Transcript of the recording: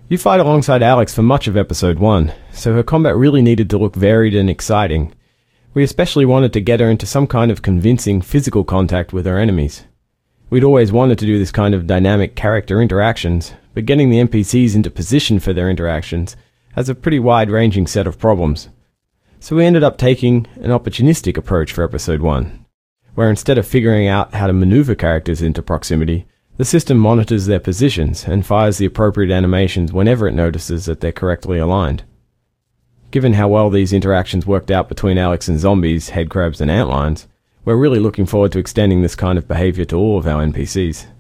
You fight alongside Alex for much of Episode 1, so her combat really needed to look varied and exciting. We especially wanted to get her into some kind of convincing physical contact with her enemies. We'd always wanted to do this kind of dynamic character interactions, but getting the NPCs into position for their interactions has a pretty wide-ranging set of problems. So we ended up taking an opportunistic approach for Episode 1, where instead of figuring out how to maneuver characters into proximity, the system monitors their positions and fires the appropriate animations whenever it notices that they're correctly aligned. Given how well these interactions worked out between Alex and zombies, headcrabs and antlions, we're really looking forward to extending this kind of behaviour to all of our NPCs.